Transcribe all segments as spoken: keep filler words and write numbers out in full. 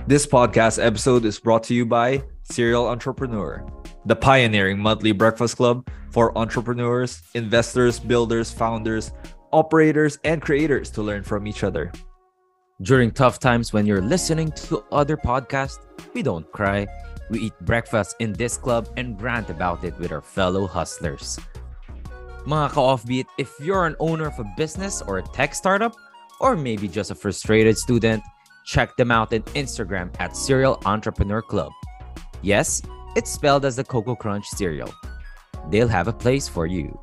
This podcast episode is brought to you by Serial Entrepreneur, the pioneering monthly breakfast club for entrepreneurs, investors, builders, founders, operators, and creators to learn from each other. During tough times when you're listening to other podcasts, we don't cry. We eat breakfast in this club and rant about it with our fellow hustlers. Mga ka-offbeat, if you're an owner of a business or a tech startup, or maybe just a frustrated student, check them out on Instagram at Serial Entrepreneur Club. Yes, it's spelled as the Cocoa Crunch cereal. They'll have a place for you.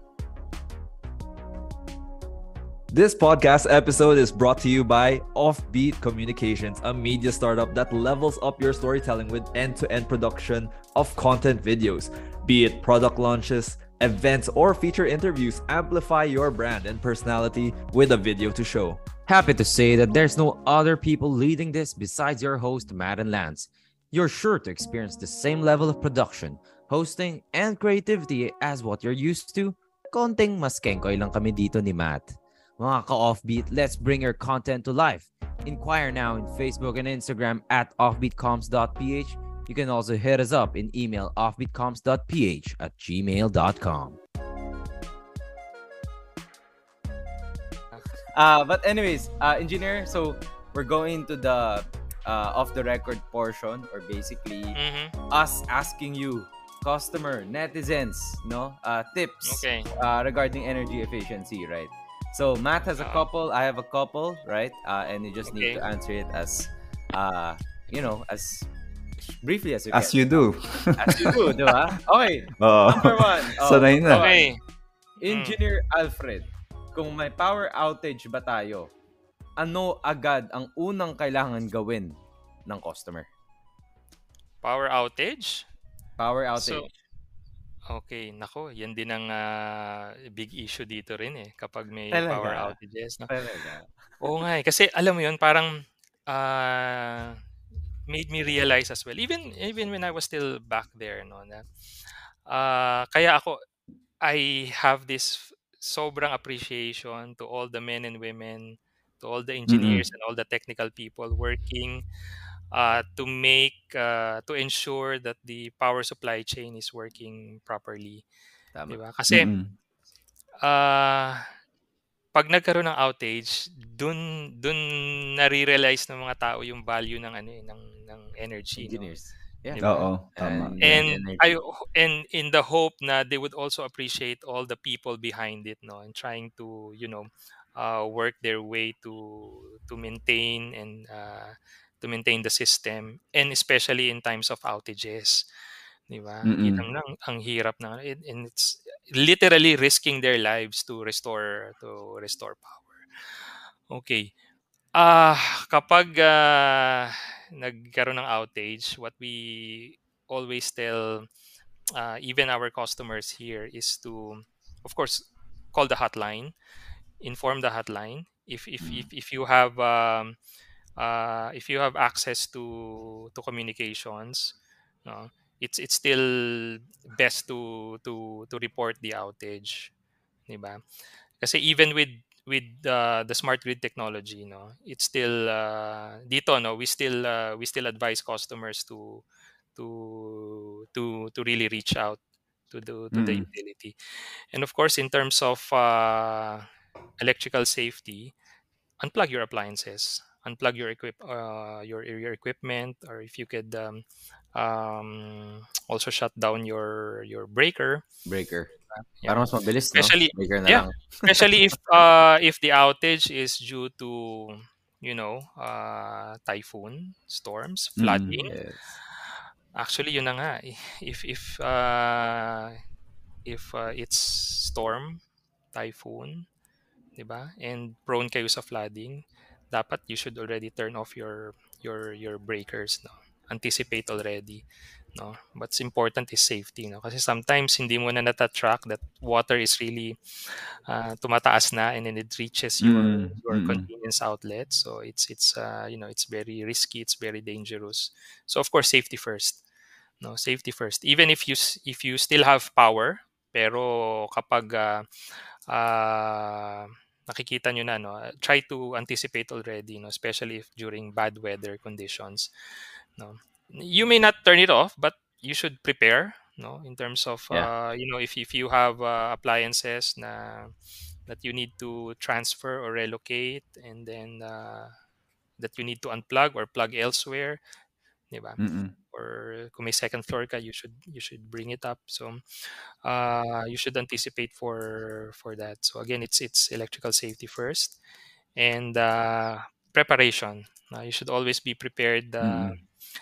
This podcast episode is brought to you by Offbeat Communications, a media startup that levels up your storytelling with end-to-end production of content videos. Be it product launches, events, or feature interviews, amplify your brand and personality with a video to show. Happy to say that there's no other people leading this besides your host, Matt and Lance. You're sure to experience the same level of production, hosting, and creativity as what you're used to. Konting mas kengkoy lang kami dito ni Matt. Mga ka-offbeat, let's bring your content to life. Inquire now in Facebook and Instagram at offbeatcoms dot p h. You can also hit us up in email offbeatcoms dot p h at gmail dot com. Uh, but anyways, uh, engineer, so we're going to the uh, off-the-record portion, or basically Mm-hmm. us asking you, customer, netizens, no, uh, tips Okay. uh, regarding energy efficiency, right? So Matt has a Uh, couple, I have a couple, right? Uh, and you just need Okay. to answer it as, uh, you know, as briefly as you As can. you do. As you do, di ba? Okay, Oo. number one. Oh, Sanay na. number one. Okay. Engineer Alfred, kung may power outage ba tayo, ano agad ang unang kailangan gawin ng customer? Power outage? Power So, outage. okay. Nako, yan din ang ah, big issue dito rin eh. Kapag may Talaga? power outages. No? Talaga. Oo nga eh. Kasi alam mo yun, parang ah, made me realize as well. Even even when I was still back there, no, na, ah, kaya ako, I have this sobrang appreciation to all the men and women, to all the engineers and all the technical people working uh, to make, uh, to ensure that the power supply chain is working properly. Tama. Diba? Kasi Mm-mm. uh, pag nagkaroon ng outage, dun dun nare-realize ng mga tao yung value ng ano eh, ng ng energy, no? Engineers. Yeah. Diba? Oo, tama. And, And energy. I and in the hope na they would also appreciate all the people behind it, no, and trying to, you know, uh, work their way to to maintain and uh, to maintain the system, and especially in times of outages, di ba? Mm-mm. Kitang lang ang hirap na, and and it's literally risking their lives to restore to restore power. Okay. Ah, kapag ah, nagkaroon ng outage, what we always tell uh, even our customers here is to, of course, call the hotline, inform the hotline. If if if, if you have um, uh, if you have access to to communications, no, it's it's still best to to to report the outage, di ba? Kasi even with with uh, the smart grid technology, no, it's still uh, dito, no, we still uh, we still advise customers to to to to really reach out to the to the Mm-mm. utility. And of course, in terms of uh, electrical safety, unplug your appliances, unplug your equip uh, your your equipment, or if you could um, um, also shut down your your breaker. Breaker. Yeah. Parang mas mabilis, no? Especially, Breaker na yeah, lang. especially if uh if the outage is due to, you know, uh typhoon, storms, Mm-mm. flooding. Yes. Actually, yun na nga. eh. If if uh if uh, it's storm, typhoon, di ba? And prone kayo sa flooding, dapat you should already turn off your your your breakers, no? Anticipate already, no? What's important is safety, no? Kasi sometimes hindi mo na natatrack that water is really uh, tumataas na, and then it reaches your Mm-mm. your Mm-mm. convenience outlet. So it's it's uh, you know, it's very risky, it's very dangerous. So of course, safety first, no? Safety first. Even if you s- if you still have power, pero kapag uh, uh, nakikita nyo na, no, try to anticipate already, no, especially if during bad weather conditions. No, you may not turn it off, but you should prepare. No, in terms of Yeah. uh, you know, if if you have uh, appliances na that you need to transfer or relocate, and then uh, that you need to unplug or plug elsewhere, di ba? Mm-mm. Or kung may second floor ka, you should you should bring it up. So uh, you should anticipate for for that. So again, it's it's electrical safety first, and uh, preparation. Uh, you should always be prepared. Uh, Mm-mm.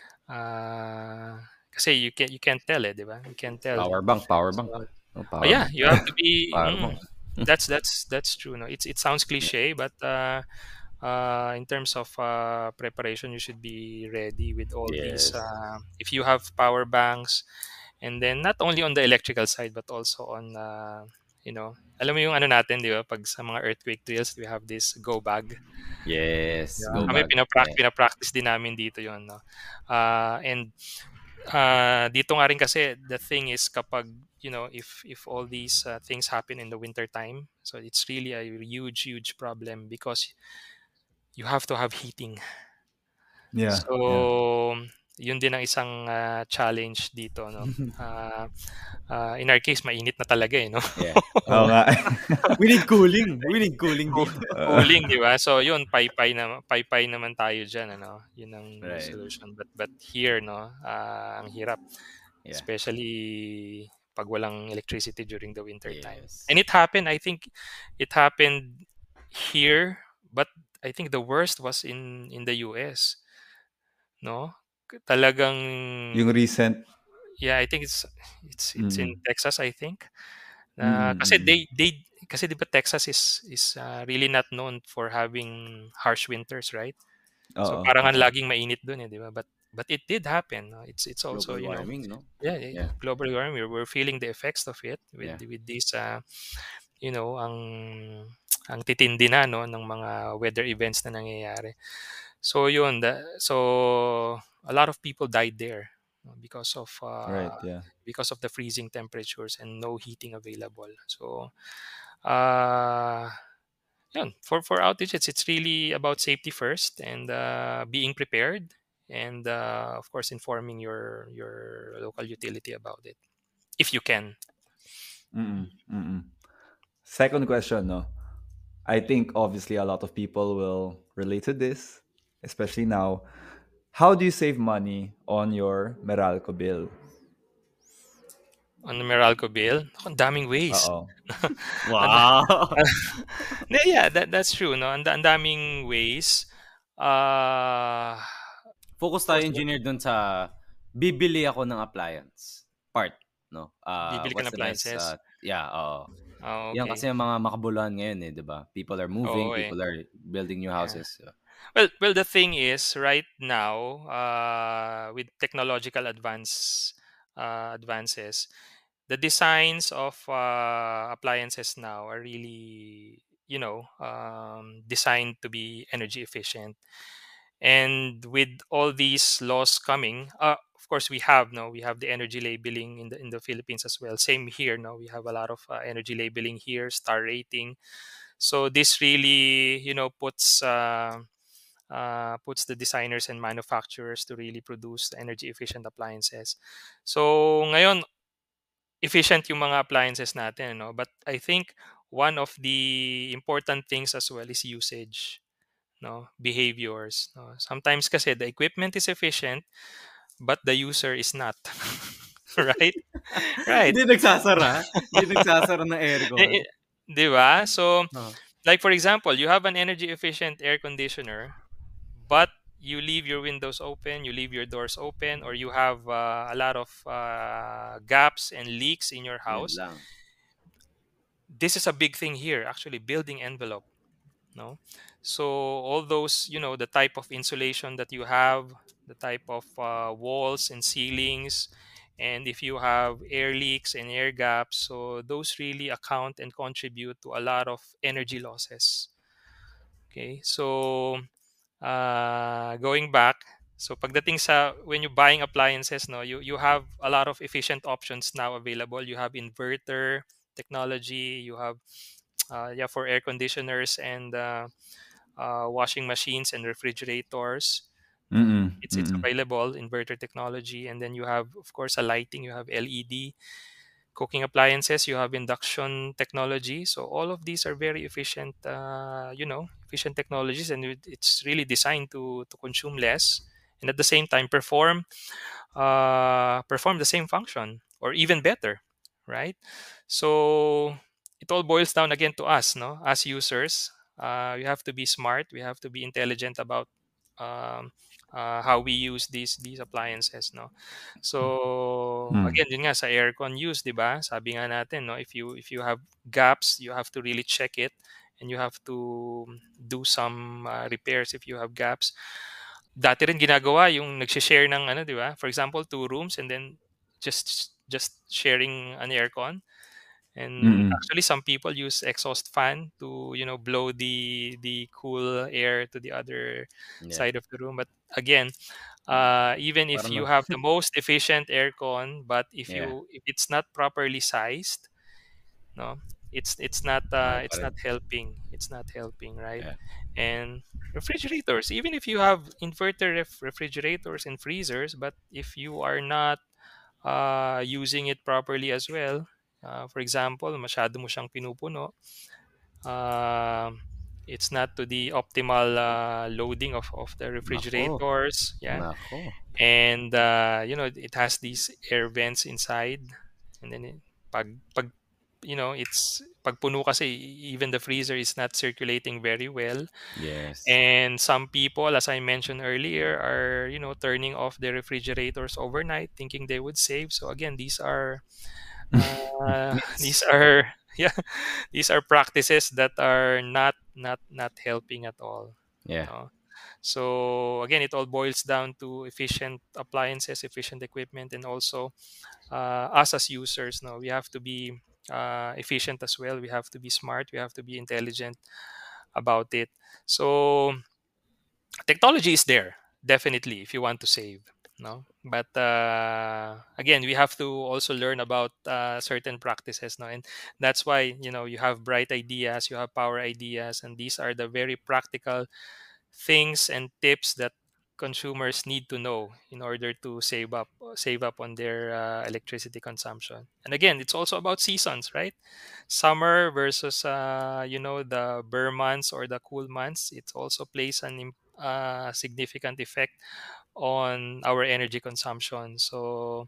uh, kasi you can you can't tell it, di ba? You can't tell. Power bank, power So, bank. No, oh power yeah, bank. you have to be. Power Mm, bank. that's that's that's true. No, it's it sounds cliche, but uh, uh, in terms of uh, preparation, you should be ready with all these. Yes. Uh, if you have power banks, and then not only on the electrical side, but also on, uh, you know, alam mo yung ano natin, di ba? Pag sa mga earthquake drills, we have this go bag. Yes. Yeah. Go Kami back. pinaprac- Yeah. pinapractice din namin dito yon, no? Uh, and uh, dito nga rin kasi the thing is kapag you know if if all these uh, things happen in the winter time, so it's really a huge huge problem because you have to have heating. Yeah. So Yeah. yun din ang isang uh, challenge dito, no. Uh, uh, in our case mainit na talaga eh, no. Yeah. Oo nga. We need cooling. We need cooling Cool- dito. Cooling, di ba? So yun, paypay na paypay naman tayo diyan, ano. Yun ang Right. solution. But but here, no, uh, ang hirap, Yeah. especially pag walang electricity during the winter time. Yes. And it happened, I think it happened here, but I think the worst was in in the U S. No? K- Talagang Yung recent. yeah, I think it's it's it's in Mm. Texas, I think. Uh, Mm, kasi mm. they they kasi 'di ba Texas is is uh, really not known for having harsh winters, right? So Oo. parang ang Oo. laging mainit doon eh, 'di ba? But but it did happen. No? It's it's also, Global you know, warming, no? yeah, yeah, Yeah. global warming. We're, we're feeling the effects of it with Yeah. with these uh, you know, ang ang titindi na no ng mga weather events na nangyayari. So yun, the, so a lot of people died there no, because of uh, Right, yeah. because of the freezing temperatures and no heating available. So uh yun, for for outages it's really about safety first and uh, being prepared and uh, of course informing your your local utility about it if you can. Mm-mm. Mm-mm. Second question, no. I think obviously a lot of people will relate to this, especially now. How do you save money on your Meralco bill? On the Meralco bill, ang daming ways. Uh-oh. Wow. Yeah, yeah, that that's true, no. Ang, da- ang daming ways. Uh Focus tayo, engineer, dun sa bibili ako ng appliance part, no? Uh, Bibili ka what's ng the best, appliances? uh, yeah, oo. oh, Yan okay. kasi ang mga makabuluhan ngayon eh, di ba? People are moving, Oo eh. people are building new Yeah. houses. So, Well, well, the thing is, right now, uh, with technological advance uh, advances, the designs of uh, appliances now are really, you know, um, designed to be energy efficient. And with all these laws coming, uh, of course, we have no, we have the energy labeling in the in the Philippines as well. Same here, no, we have a lot of uh, energy labeling here, star rating. So this really, you know, puts. Uh, uh, puts the designers and manufacturers to really produce energy efficient appliances. So ngayon, efficient yung mga appliances natin, no? But I think one of the important things as well is usage, no? Behaviors, no? Sometimes kasi the equipment is efficient, but the user is not. Right? Right. Hindi nagsasara. Hindi nagsasara ng aircon. Eh, eh, di ba? So, Uh-huh. like for example, you have an energy efficient air conditioner, but you leave your windows open, you leave your doors open, or you have uh, a lot of uh, gaps and leaks in your Yun house. lang. This is a big thing here, actually, building envelope. No, so all those, you know, the type of insulation that you have, the type of uh, walls and ceilings, and if you have air leaks and air gaps, so those really account and contribute to a lot of energy losses. Okay, so uh, going back, so pagdating sa when you're buying appliances, no, you you have a lot of efficient options now available. You have inverter technology, you have uh, yeah, for air conditioners and uh, uh, washing machines and refrigerators. Mm-mm. It's it's Mm-mm. available, inverter technology, and then you have, of course, a lighting. You have L E D cooking appliances. You have induction technology. So all of these are very efficient, uh, you know, efficient technologies, and it- it's really designed to to consume less and at the same time perform uh, perform the same function or even better, right? So it all boils down again to us, no, as users. Uh, we have to be smart. We have to be intelligent about um, uh, how we use these these appliances, no. So Mm. again, yun nga sa aircon use, 'di ba? Sabi nga natin, no, if you if you have gaps, you have to really check it, and you have to do some uh, repairs if you have gaps. Dati rin ginagawa yung nagse-share ng ano, 'di ba? For example, two rooms and then just just sharing an aircon. And Mm-mm. actually some people use exhaust fan to, you know, blow the the cool air to the other Yeah. side of the room. But again, uh, even if Parang you no. have the most efficient aircon, but if Yeah. you if it's not properly sized, no, it's it's not uh, Mahal pa it's rin. not helping. It's not helping, right? Yeah. And refrigerators, even if you have inverter ref- refrigerators and freezers, but if you are not uh, using it properly as well, uh, for example, masyado mo siyang pinupuno, um, it's not to the optimal uh, loading of, of the Nako. refrigerators, yeah. Nako. And uh, you know, it has these air vents inside, and then it, pag pag you know, it's pag puno kasi, even the freezer is not circulating very well. Yes. And some people, as I mentioned earlier, are, you know, turning off their refrigerators overnight thinking they would save. So again, these are uh, these Myths. are yeah, these are practices that are not not not helping at all, Yeah. no. So again, it all boils down to efficient appliances, efficient equipment, and also uh, us as users, no, we have to be uh, efficient as well. We have to be smart. We have to be intelligent about it. So technology is there, definitely, if you want to save, no. But uh, again, we have to also learn about uh, certain practices, no. And that's why, you know, you have bright ideas, you have power ideas, and these are the very practical things and tips that consumers need to know in order to save up save up on their uh, electricity consumption. And again, it's also about seasons, right? Summer versus uh, you know, the burr months or the cool months, it also plays an im- uh, significant effect on our energy consumption. So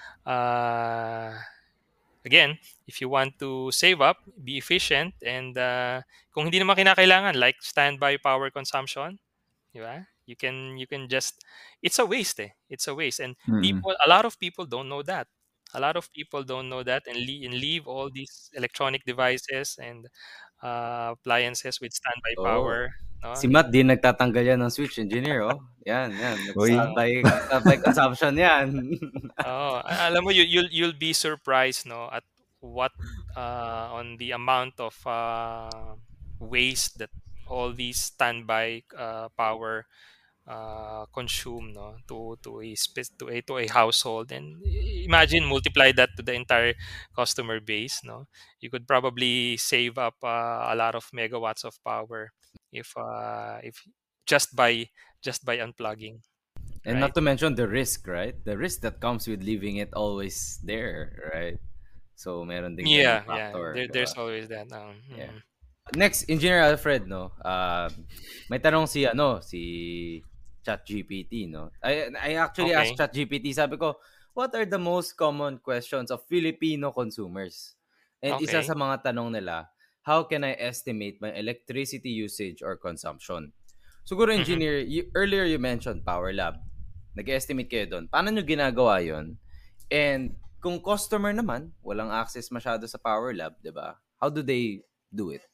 uh, again, if you want to save up, be efficient, and uh, kung hindi naman kinakailangan, like standby power consumption, di ba? You can you can just, it's a waste, eh. It's a waste, and Mm-mm. people, a lot of people don't know that. A lot of people don't know that, and, le- and leave all these electronic devices and uh, appliances with standby Oh. power, no? Si Matt, di nagtatanggal yan ng switch, engineer, oh. Yan, yan. Uy. Nag-standby, standby consumption yan. Oh, a- alam mo, you you'll you'll be surprised, no, at what uh on the amount of uh waste that all these standby uh power uh consume, no, to to a spe- to a to a household. And i- imagine, multiply that to the entire customer base, no. You could probably save up uh, a lot of megawatts of power if uh if just by just by unplugging, And not right? to mention the risk, right? The risk that comes with leaving it always there, right? So, meron din ganong Yeah, yeah. factor, There, di ba? there's always that. Um, Yeah. mhm. Next, Engineer Alfred, no? Uh, may tanong si, ano, si ChatGPT, no? I, I actually asked Okay. ChatGPT, sabi ko, what are the most common questions of Filipino consumers? And isa Okay. sa mga tanong nila, how can I estimate my electricity usage or consumption? Siguro, Mhm. Engineer, you, earlier you mentioned Power Lab. Nag-estimate kayo doon. Paano nyo ginagawa yon? And kung customer naman, walang access masyado sa Power Lab, di ba? How do they do it?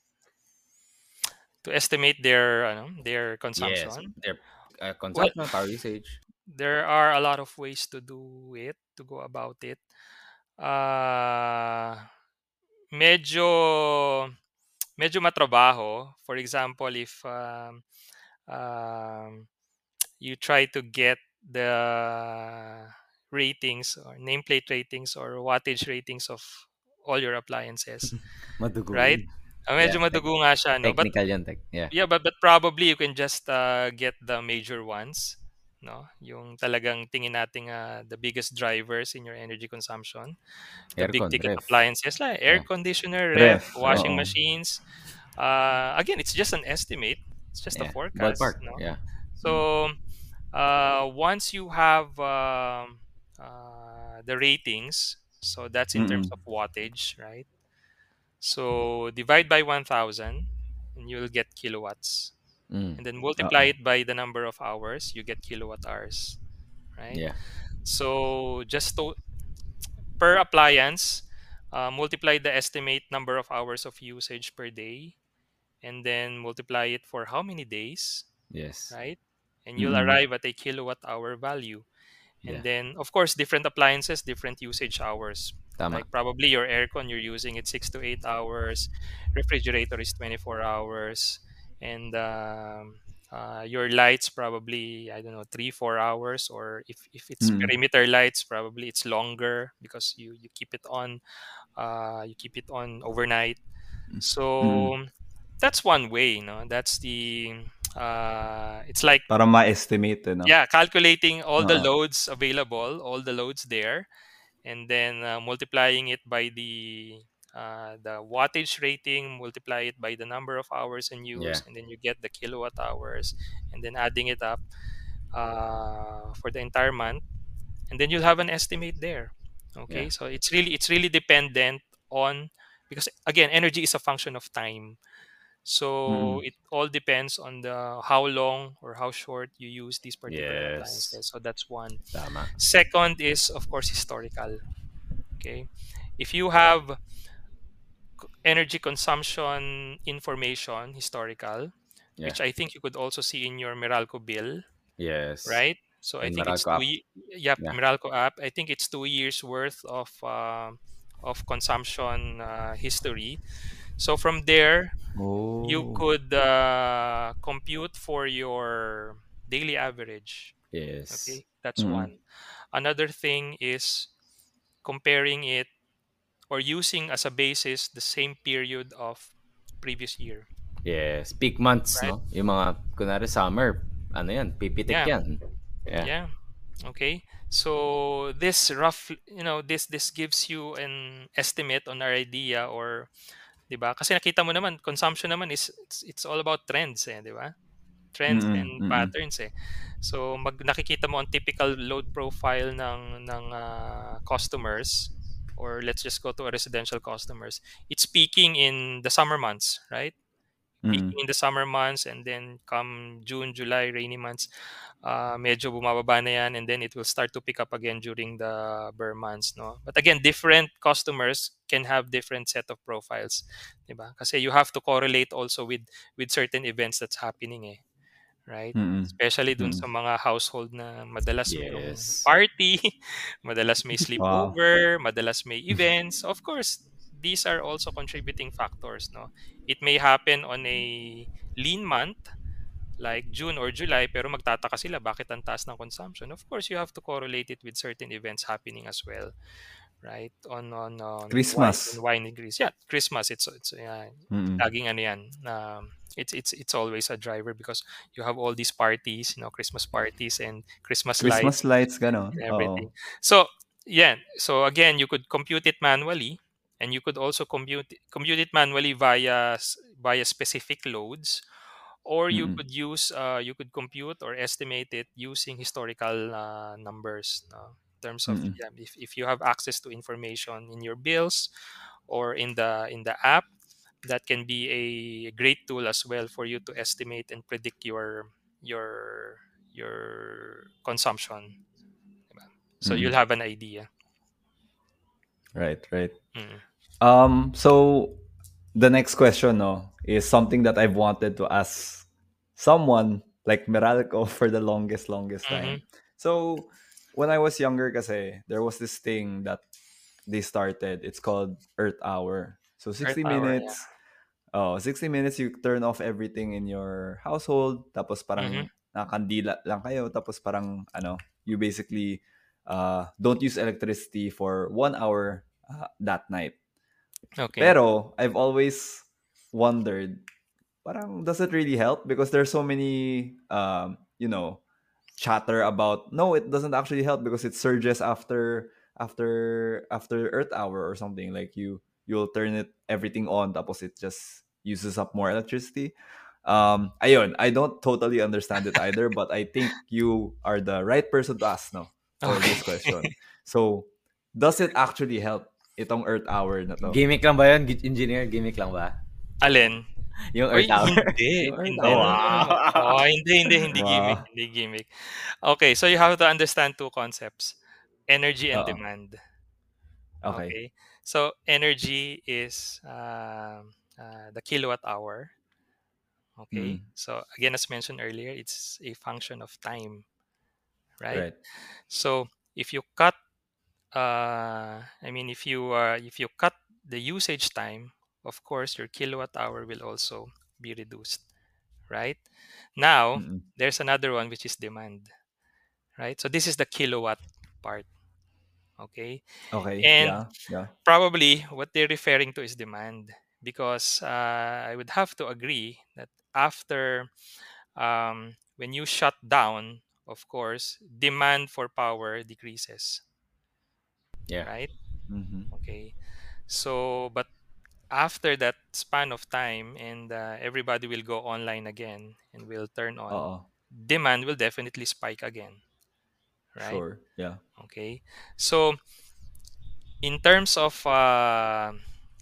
To estimate their ano, their Yes, consumption. their uh, Well, consumption, power usage. there are a lot of ways to do it, to go about it. Uh, medyo medyo matrabaho. For example, if um, um, you try to get the ratings or nameplate ratings or wattage ratings of all your appliances, Madugo right? yun. Ah, Yeah, medyo tech- madugo nga siya, no? But technical yan, tech. Yeah. yeah, but but probably you can just uh, get the major ones, no? Yung talagang tingin nating uh, the biggest drivers in your energy consumption, the big Aircon, ticket ref. appliances like air Yeah. conditioner, ref, Ref, washing oo. machines. Uh, again, it's just an estimate. It's just a Yeah. forecast, Ballpark. no? Yeah. So uh, once you have um, uh, the ratings, so that's in terms Mm-mm. of wattage, right? So divide by one thousand and you'll get kilowatts. Mm. And then multiply Oo. it by the number of hours, you get kilowatt hours, right? Yeah. So just to, per appliance, uh, multiply the estimate number of hours of usage per day, and then multiply it for how many days, Yes. right? And you'll Mm-mm. arrive at a kilowatt hour value. Yeah. And then, of course, different appliances, different usage hours. Tama. Like probably your aircon, you're using it six to eight hours. Refrigerator is twenty-four hours, and um, uh, your lights probably I don't know three four hours. Or if if it's Mm-mm. perimeter lights, probably it's longer because you you keep it on. Uh, you keep it on overnight. Mm-mm. So that's one way. You know, that's the uh, it's like Para ma-estimate, eh, no? yeah, calculating all the Oo. loads available, all the loads there, and then uh, multiplying it by the uh, the wattage rating, multiply it by the number of hours in Yeah. use, and then you get the kilowatt hours, and then adding it up uh, for the entire month, and then you'll have an estimate there. Okay, Yeah. so it's really it's really dependent on, because again, energy is a function of time. So Mm-mm. it all depends on the how long or how short you use these particular Yes. appliances. So that's one. Tama. Second is of course historical. Okay, if you have c- energy consumption information historical, Yeah. which I think you could also see in your Meralco bill, Yes. right? So I And think it's Meralco two. app. ye- Yep, Yeah. Meralco app. I think it's two years worth of uh, of consumption uh, history. So from there, you Oh. could uh, compute for your daily average. Yes. Okay, that's Mm-mm. one. Another thing is comparing it or using as a basis the same period of previous year, Yes. Peak months, right? no? Yung mga, kunwari summer, ano yan, pipitik Yeah, yan. Yeah. yeah. Okay. So this rough, you know, this this gives you an estimate on our idea, or 'di ba? Kasi nakita mo naman consumption naman is it's, it's all about trends, eh, 'di ba? Trends Mm-mm. and Mm-mm. patterns eh. So mag nakikita mo ang typical load profile ng ng ah, customers, or let's just go to a residential customers. It's peaking in the summer months, right? Mm-mm. Peaking in the summer months, and then come June, July, rainy months, uh, medyo bumababa na yan, and then it will start to pick up again during the Burr months, no? But again, different customers can have different set of profiles, 'di ba? Kasi you have to correlate also with with certain events that's happening eh, right? Mm-mm. Especially dun Mm-mm. sa mga household na madalas mayroong Yes. party, madalas may Wow. sleepover, madalas may events. Of course, these are also contributing factors, no? It may happen on a lean month like June or July, pero magtataka sila bakit ang taas ng consumption. Of course, you have to correlate it with certain events happening as well, right? On on on wine on Christmas. wine degrees. Yeah, Christmas. It's it's yeah, Mm-mm. laging ano yan. Um, it's it's it's always a driver because you have all these parties, you know, Christmas parties and Christmas lights Christmas lights, gano'n. and Oo. everything. So yeah, so again, you could compute it manually, and you could also compute compute it manually via s- via specific loads, or you Mm-mm. could use uh, you could compute or estimate it using historical uh, numbers, no? In terms of Mm-mm. yeah, if, if you have access to information in your bills or in the in the app, that can be a great tool as well for you to estimate and predict your your your consumption, diba? So Mm-mm. you'll have an idea. Right, right. Mm. Um, so the next question, no, is something that I've wanted to ask someone like Meralco for the longest, longest Mm-hmm. time. So when I was younger, kasi there was this thing that they started. It's called Earth Hour. So Earth sixty hour, yeah. minutes. Oh, sixty minutes you turn off everything in your household. Tapos Mm-hmm. parang nakakandila lang kayo. Tapos parang ano, you basically uh, don't use electricity for one hour uh, that night. Okay. Pero I've always wondered, parang does it really help? Because there's so many, um, you know, chatter about no, it doesn't actually help because it surges after after after Earth hour or something. Like you you'll turn it everything on, tapos it just uses up more electricity. Um, ayun, I don't totally understand it either, but I think you are the right person to ask now for this question. Okay. So, does it actually help itong Earth hour na to? Gimmick lang ba yun, Gi- engineer? Gimmick lang ba? Alin? Yung Oy, Earth Hour. hindi. Yung Earth Hindi. Oh, No, hour? no, no, no. wow. Oh, hindi, hindi, hindi gimmick. Wow. Hindi gimmick. Okay, so you have to understand two concepts. Energy and Oo. demand. Okay. Okay. So energy is um, uh, the kilowatt hour. Okay. Mm. So again, as mentioned earlier, it's a function of time, right? Right. So if you cut, uh, I mean, if you uh, if you cut the usage time, of course, your kilowatt hour will also be reduced, right? Now, Mm-mm. there's another one which is demand, right? So this is the kilowatt part, okay? Okay. And Yeah. Yeah. probably what they're referring to is demand because uh, I would have to agree that after um, when you shut down, of course, demand for power decreases, Yeah. right? Mm-hmm. Okay. So, but after that span of time and uh, everybody will go online again and will turn on, Uh-oh. demand will definitely spike again, right? Sure. Yeah. Okay. So, in terms of uh,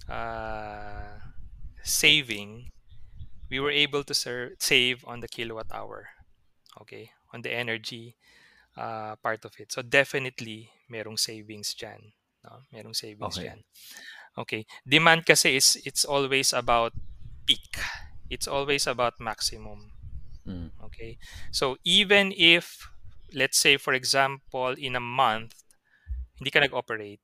uh, saving, we were able to ser- save on the kilowatt hour, okay, on the energy uh, part of it. So definitely merong savings dyan. No? Merong savings Okay. dyan. Okay. Demand kasi is it's always about peak. It's always about maximum. Mm. Okay. So even if, let's say for example, in a month, hindi ka nag-operate,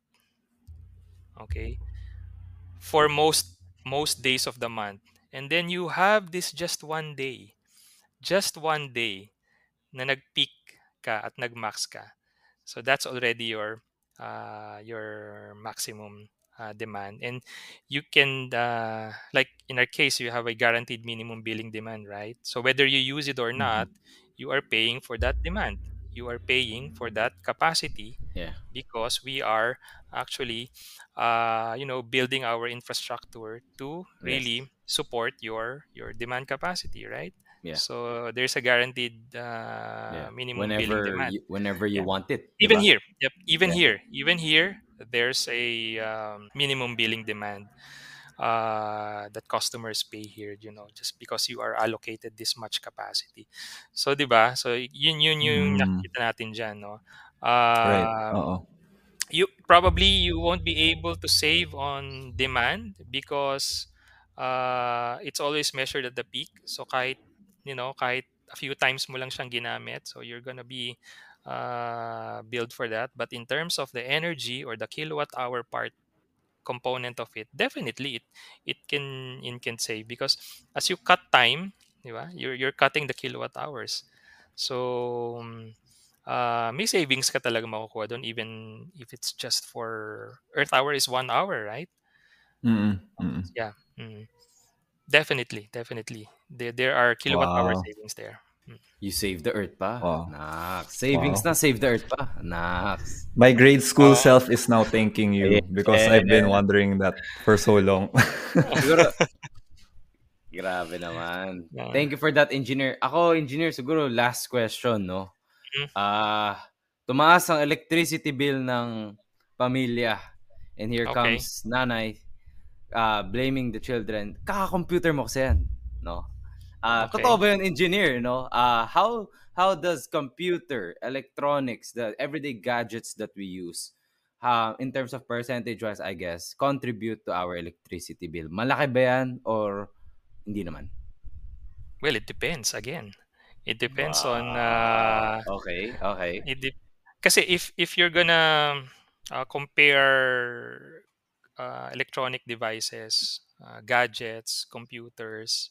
okay, for most most days of the month, and then you have this just one day, just one day na nag-peak ka at nag-max ka. So that's already your uh, your maximum uh, demand, and you can uh, like in our case, you have a guaranteed minimum billing demand, right? So whether you use it or Mm-hmm. not, you are paying for that demand. You are paying for that capacity Yeah. because we are actually uh, you know building our infrastructure to Yes. really support your your demand capacity, right? Yeah. So there's a guaranteed uh, Yeah. minimum billing Whenever demand. you, whenever you Yeah. want it, Even diba? here, yep, even Yeah. here, even here, there's a um, minimum billing demand uh, that customers pay here, you know, just because you are allocated this much capacity. So, di ba? So, yun yun yung Mm. nakikita natin dyan, no? Right. Um, Uh-oh. you probably you won't be able to save on demand because uh, it's always measured at the peak. So kahit you know kahit a few times mo lang siyang ginamit, so you're gonna be uh, billed for that. But in terms of the energy or the kilowatt hour part component of it, definitely it it can it can save because as you cut time, di ba? You're you're cutting the kilowatt hours. So um, uh, may savings ka talaga makukuha doon even if it's just for Earth hour is one hour, right? Mm-mm. Mm-mm. Yeah. Mm. Definitely, definitely. There there are kilowatt hour Wow. savings there. Mm. You save the earth pa. Wow. Nax. Savings Wow. na, save the earth pa. Nax. My grade school Oo. self is now thanking you because I've been Yeah. wondering that for so long. Siguro, grabe naman. Yeah. Thank you for that, engineer. Ako, engineer, siguro last question, no? Mhm. Ah, tumaas ang electricity bill ng pamilya. And here Okay. comes nanay uh, blaming the children. Kaka-computer mo kasi yan, no? Ah, Okay. totoo ba yun, engineer, no? Ah, how how does computer, electronics, the everyday gadgets that we use, uh, in terms of percentage-wise, I guess, contribute to our electricity bill? Malaki ba yan or hindi naman? Well, it depends again. It depends on Wow. uh Okay, okay. it de- kasi if if you're gonna uh, compare uh, electronic devices, uh, gadgets, computers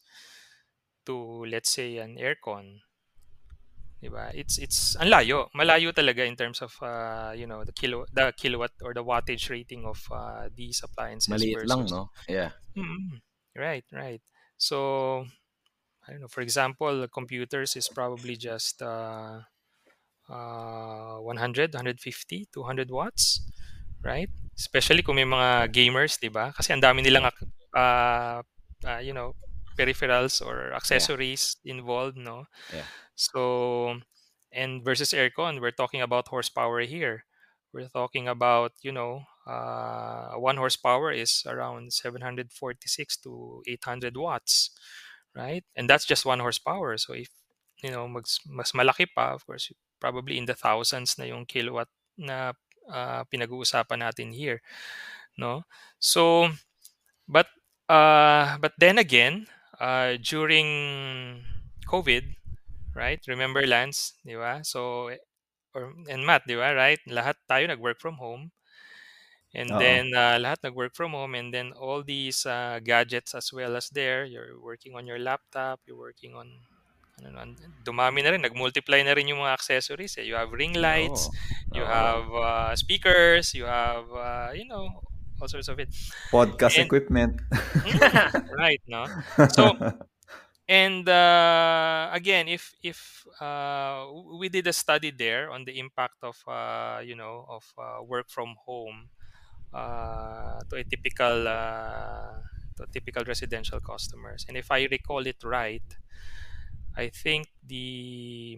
to let's say an aircon, di ba? It's it's ang layo, malayo talaga in terms of uh, you know the kilo the kilowatt or the wattage rating of uh, these appliances Maliit lang, versus no? Yeah. Mm, right, right. So I don't know. For example, computers is probably just uh, uh, one hundred, one fifty, two hundred watts, right? Especially kung may mga gamers, di ba? Kasi ang dami nilang ak- uh, uh, you know, peripherals or accessories involved, no? Yeah. So, and versus aircon, we're talking about horsepower here. We're talking about, you know, uh, one horsepower is around seven forty-six to eight hundred watts, right? And that's just one horsepower. So if, you know, mas, mas malaki pa, of course, probably in the thousands na yung kilowatt na uh, pinag-uusapan natin here, no? So, but uh, but then again, uh, during COVID, right? Remember, Lance, di ba? So, or and Matt, di ba? Right? Lahat tayo nag-work from home. And Oo. then uh, lahat nag-work from home, and then all these uh, gadgets as well as there, you're working on your laptop, you're working on ano na, dumami na rin, nag-multiply na rin yung mga accessories. Eh. You have ring lights, you Oo. have uh, speakers, you have, uh, you know, all sorts of it. Podcast And- equipment. Mm, right, no? So, and uh, again, if if uh, we did a study there on the impact of uh, you know of uh, work from home uh, to a typical uh, to typical residential customers, and if I recall it right, I think the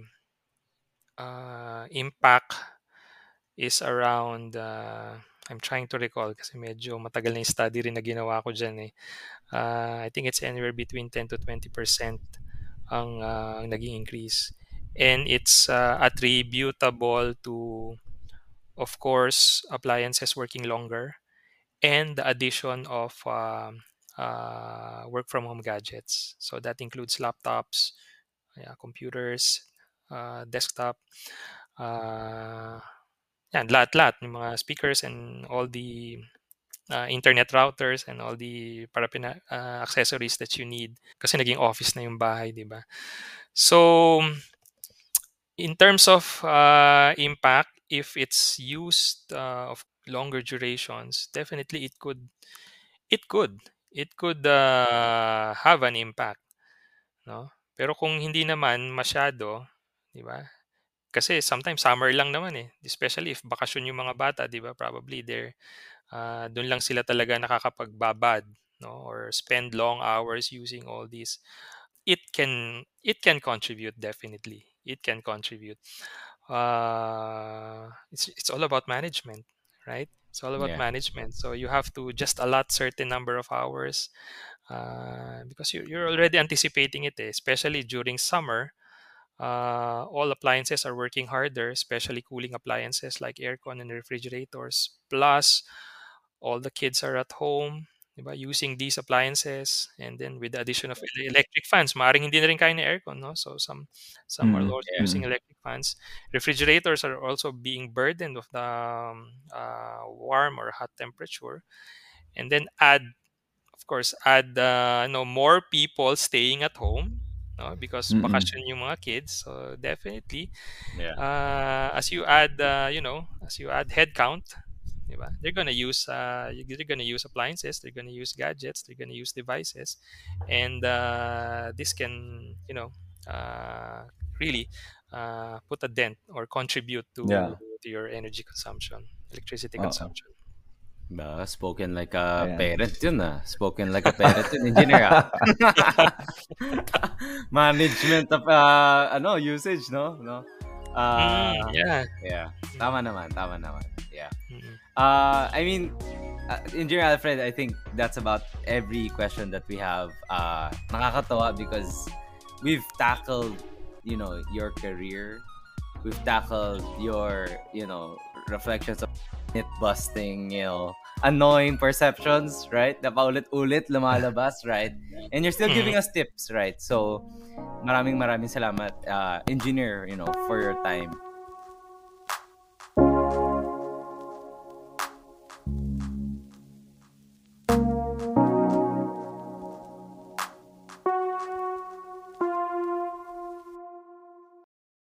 uh, impact is around. Uh, I'm trying to recall kasi medyo matagal na yung study rin na ginawa ko dyan eh. Uh, I think it's anywhere between ten to twenty percent ang uh, naging increase. And it's uh, attributable to, of course, appliances working longer and the addition of um, uh, work from home gadgets. So that includes laptops, yeah, computers, uh, desktop, uh, yan, lahat-lahat, yung mga speakers and all the uh, internet routers and all the parapina uh, accessories that you need kasi naging office na yung bahay, di ba? So, in terms of uh, impact, if it's used uh, of longer durations, definitely it could, it could, it could uh, have an impact, no? Pero kung hindi naman masyado, di ba? Kasi sometimes summer lang naman eh, especially if bakasyon yung mga bata, di ba? Probably they're uh, doon lang sila talaga nakakapagbabad, no? Or spend long hours using all these. It can it can contribute, definitely. It can contribute. Uh, it's it's all about management, right? It's all about Yeah. management. So you have to just allot certain number of hours uh, because you're, you're already anticipating it, eh, especially during summer. Uh, all appliances are working harder, especially cooling appliances like aircon and refrigerators. Plus, all the kids are at home, diba, using these appliances, and then with the addition of ele- electric fans, maaaring hindi na rin kaya ng aircon, no? So some some are Mm, also yeah. using electric fans. Refrigerators are also being burdened with the um, uh, warm or hot temperature, and then add, of course, add uh, no more people staying at home, no? Because Mm-mm. bakasyon yung mga kids, so definitely Yeah. uh, as you add uh, you know as you add head count, diba? They're gonna use uh, they're gonna use appliances, they're gonna use gadgets, they're gonna use devices, and uh, this can, you know uh, really uh, put a dent or contribute to Yeah. to your energy consumption, electricity Oo. consumption. Ba, spoken like a Ayan. parent yun ah. Spoken like a parent yun, engineer ah. Management of uh, ano, usage, no? No. Uh, Mm, yeah. yeah. Tama naman, tama naman. Yeah. Mm-mm. Uh, I mean, uh, Engineer Alfred, I think that's about every question that we have. Uh, nakakatawa because we've tackled, you know, your career. We've tackled your, you know, reflections of myth busting, you know, annoying perceptions, right? Na paulit-ulit lumalabas, right? And you're still giving us tips, right? So, maraming maraming salamat, uh, Engineer, you know, for your time.